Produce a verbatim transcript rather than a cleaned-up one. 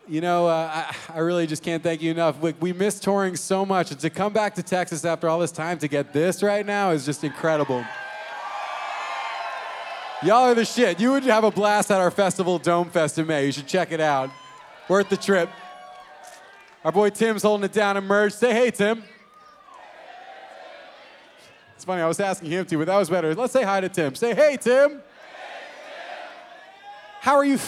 You know, uh, I, I really just can't thank you enough. We, we miss touring so much, and to come back to Texas after all this time to get this right now is just incredible. Y'all are the shit. You would have a blast at our festival, Dome Fest in May. You should check it out. Worth the trip. Our boy Tim's holding it down and Merge. Say hey, Tim. It's funny, I was asking him to, but that was better. Let's say hi to Tim. Say hey, Tim. How are you feeling?